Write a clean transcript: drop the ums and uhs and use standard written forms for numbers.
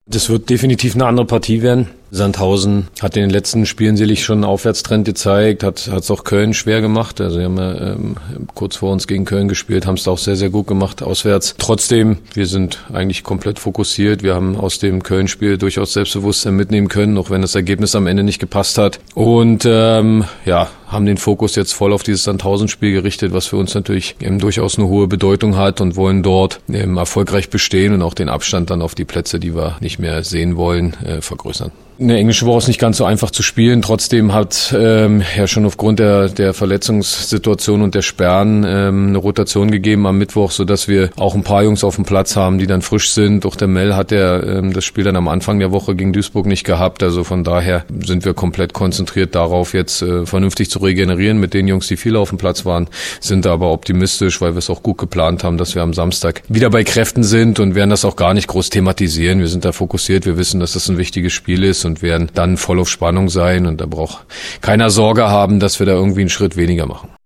Das wird definitiv eine andere Partie werden. Sandhausen hat in den letzten Spielen sicherlich schon einen Aufwärtstrend gezeigt, hat es auch Köln schwer gemacht. Also wir haben ja kurz vor uns gegen Köln gespielt, haben es auch sehr, sehr gut gemacht auswärts. Trotzdem, wir sind eigentlich komplett fokussiert. Wir haben aus dem Köln-Spiel durchaus Selbstbewusstsein mitnehmen können, auch wenn das Ergebnis am Ende nicht gepasst hat. Und haben den Fokus jetzt voll auf dieses Sandhausen-Spiel gerichtet, was für uns natürlich durchaus eine hohe Bedeutung hat und wollen dort erfolgreich bestehen und auch den Abstand dann auf die Plätze, die wir nicht mehr sehen wollen, vergrößern. In der englischen Woche ist nicht ganz so einfach zu spielen. Trotzdem hat schon aufgrund der Verletzungssituation und der Sperren eine Rotation gegeben am Mittwoch, sodass wir auch ein paar Jungs auf dem Platz haben, die dann frisch sind. Auch der Mel hat das Spiel dann am Anfang der Woche gegen Duisburg nicht gehabt. Also von daher sind wir komplett konzentriert darauf, jetzt vernünftig zu regenerieren mit den Jungs, die viel auf dem Platz waren. Sind aber optimistisch, weil wir es auch gut geplant haben, dass wir am Samstag wieder bei Kräften sind und werden das auch gar nicht groß thematisieren. Wir sind da fokussiert. Wir wissen, dass das ein wichtiges Spiel ist und werden dann voll auf Spannung sein und da braucht keiner Sorge haben, dass wir da irgendwie einen Schritt weniger machen.